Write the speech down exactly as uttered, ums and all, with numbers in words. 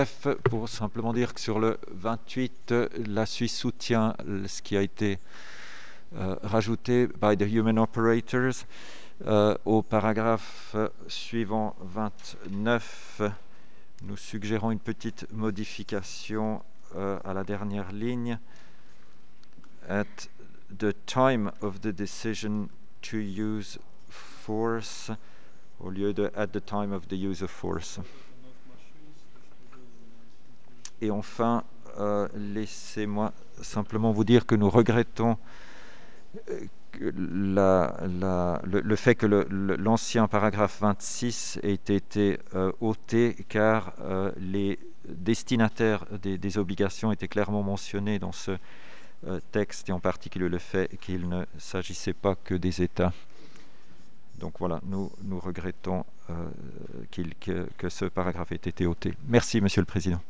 bref, pour simplement dire que sur le vingt-huit, la Suisse soutient ce qui a été euh, rajouté by the human operators. Euh, au paragraphe suivant vingt-neuf, nous suggérons une petite modification euh, à la dernière ligne. At the time of the decision to use force, au lieu de at the time of the use of force. Et enfin, euh, laissez-moi simplement vous dire que nous regrettons euh, que la, la, le, le fait que le, le, l'ancien paragraphe vingt-six ait été euh, ôté, car euh, les destinataires des, des obligations étaient clairement mentionnés dans ce euh, texte, et en particulier le fait qu'il ne s'agissait pas que des États. Donc voilà, nous, nous regrettons euh, qu'il, que, que ce paragraphe ait été ôté. Merci, Monsieur le Président.